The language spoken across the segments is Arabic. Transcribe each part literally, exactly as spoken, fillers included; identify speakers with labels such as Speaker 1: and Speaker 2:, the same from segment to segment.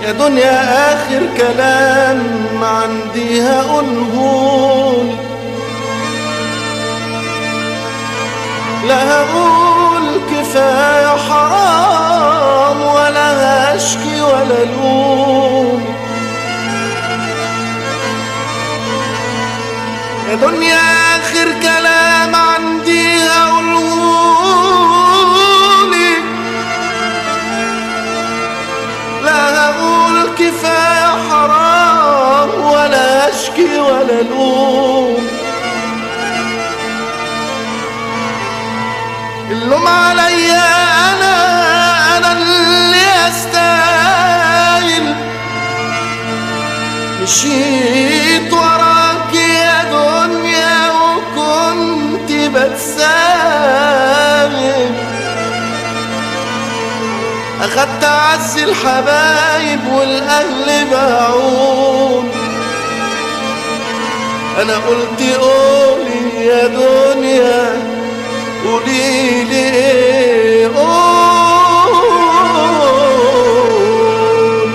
Speaker 1: يا دنيا آخر كلام عندي هقولهولك، لا هقول كفاية حرام ولا هشكي ولا لوم. يا دنيا آخر كلام عندي هقولهولك، لا هقول كفاية حرام ولا هشكي ولا لوم. اللوم عليا أنا، أنا اللي أستاهل. مشيت وراك يا دنيا وكنت بتساهل، أخدت أعز الحبايب والأهل باعون. أنا قلت قولي يا دنيا قوليلي ايه، قول.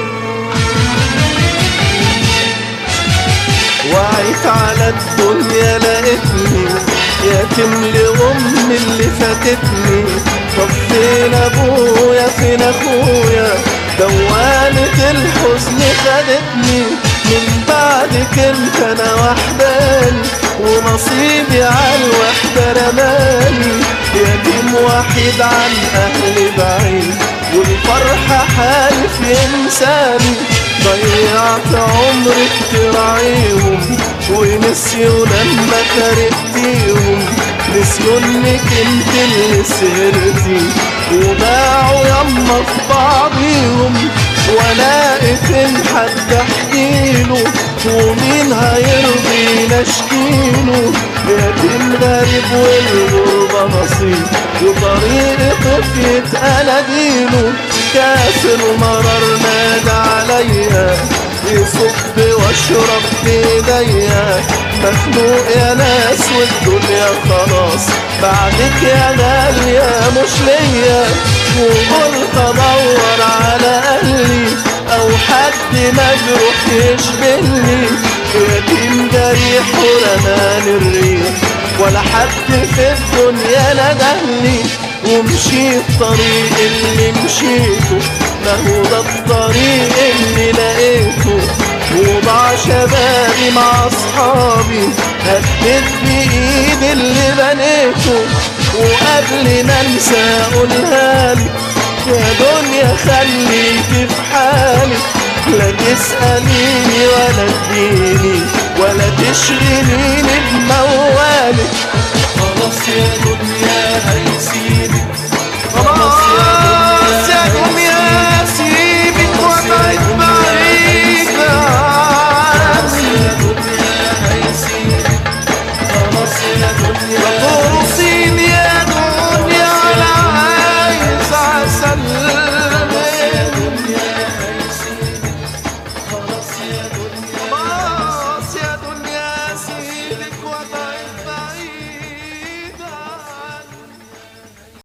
Speaker 1: وعيت على الدنيا لقيتني يتيم لأمي اللي فاتتني. طب فين ابويا فين اخويا، دوامة الحزن خدتني. من بعدك انت انا وحداني ونصيبي عالوحدة رماني. يتيم وحيد عن اهلي بعيد والفرحة حالف ينساني. ضيعت عمرك تراعيهم ونسيوا لما كرهتيهم. نسيوا انك انت اللي سهرتي وباعوا يما في بعضيهم. ولاقي فين حد احكيله ومين هيرضي نشكيله. يتيم غريب والغربة نصيب وطريقك يتقال دينه. كافر مرر نادى عليا يصب واشرب بايديا. مخنوق يا ناس والدنيا خلاص بعدك يا غالية مش ليا. وقلت ادور على اهلي او حد مجروح يشبهني. يتيم جريح ورماني الريح ولا حد في الدنيا ندهني. ومشيت طريق اللي مشيته ما هو ده الطريق اللي لقيته. وضاع شبابي مع اصحابي هديت بايد اللي بنيته. وقبل ما انسى اقولها لك يا دنيا خليكي في حالك. لا تسأليني ولا تديني ولا تشغليني